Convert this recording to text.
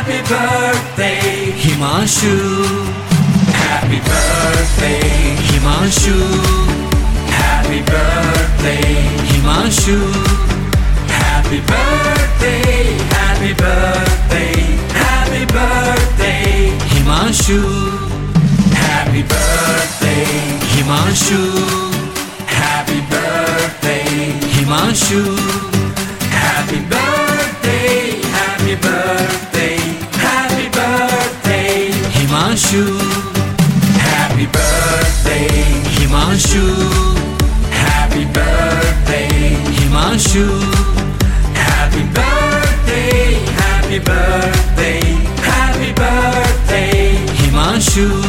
Happy birthday, Himanshu. Happy birthday, Himanshu. Happy birthday, Himanshu. Happy birthday, happy birthday, happy birthday, Himanshu. Happy birthday, Himanshu. Happy birthday, Himanshu. Happy birthday, happy birthday, happy birthday, Himanshu. Happy birthday, Himanshu. Happy birthday, Himanshu. Happy birthday, happy birthday, happy birthday, Himanshu.